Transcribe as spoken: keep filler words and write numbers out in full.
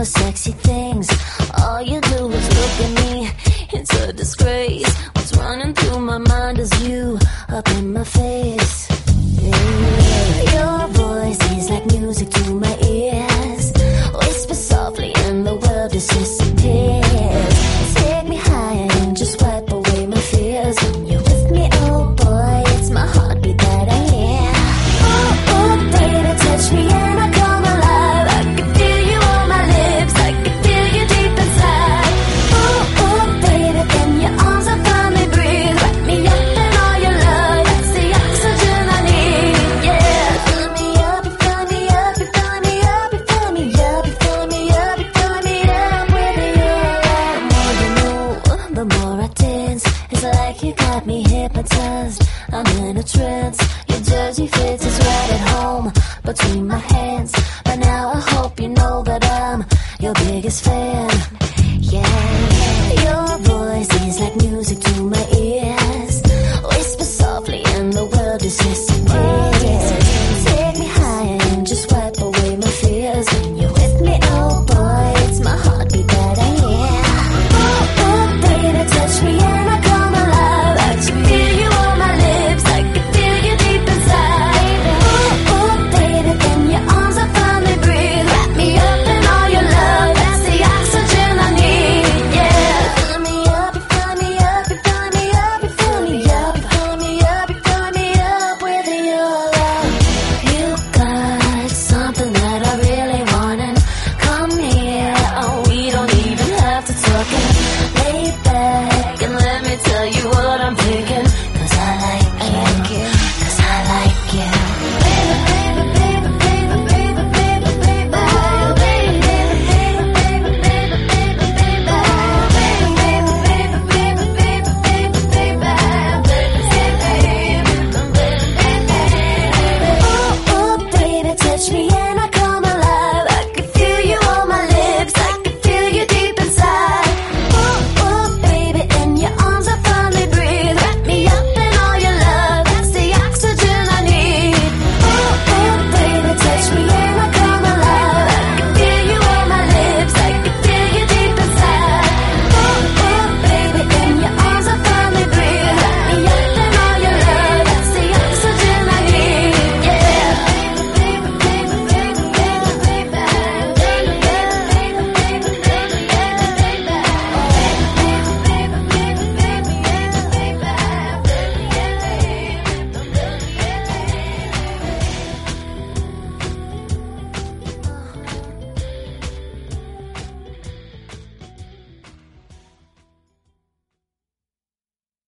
sexy things. All you do is look at me, it's a disgrace. What's running through my mind is you up in my face. Yeah. Your voice is like music to my ears. Whisper softly and the world is disappears. Take me higher and just wipe away my fears. When you're with me, oh boy, it's my heartbeat that I hear. Oh, oh, baby, touch me and I come alive. I can feel you on my lips, I can feel you deep inside. Oh, oh, baby, then your arms are finally breathe. Wrap me up in all your love, that's the oxygen I need, yeah. Fill me up, you fill me up, you fill me up, you fill me up, you fill me up, you fill me up with you. The more you know, the more I dance. It's like you got me hypnotized, I'm in a trance. Your jersey fits is right at home, between my hands. But now I hope you know that I'm your biggest fan. Yeah, your voice is like music to my ears. Whisper softly and the world is listening.